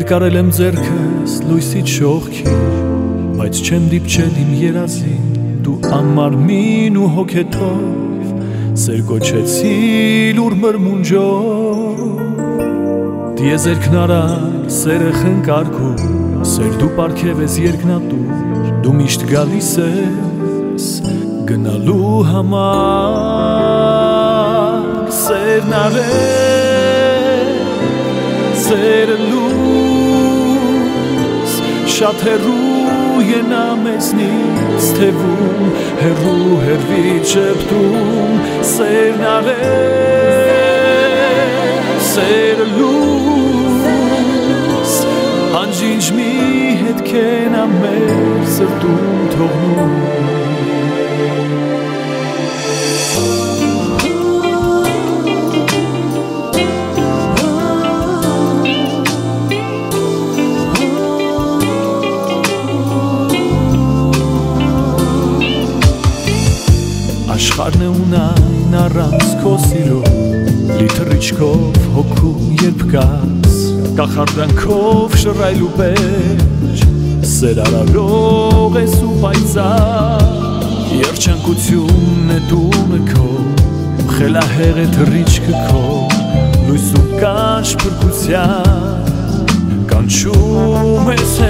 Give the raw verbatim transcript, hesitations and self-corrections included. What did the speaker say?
Երկարել եմ ձեռքս լույսից շողքի, բայց չեմ դիպչել իմ երազին, դու անմարմին ու հոգեթով սեր կոչեցի լուր մրմունջով, դիեզերքն արար սերը խնկարկում, սեր դու պարգև ես երկնատուր, դու միշտ գալիս ես գնալու համար, սերն արել սերը լույս, շատ հեռու ենա մեզնից թևում, հեռու հեռվից շպտում, սերն արել սերը լույս, անջինջ մի հետքեն ամեր սրտում թողնում. Աշխարհն է ունայն առանց քո սիրո, լի թռիչքով հոգու երբ գաս, կախարդանքով շռայլու պեր, սեր արարող ես ու պայծառ, երջանկությունն է տունը քո, խելահեղ է թռիչքը քո, լույս ու կանչ փրկության, կանչում ես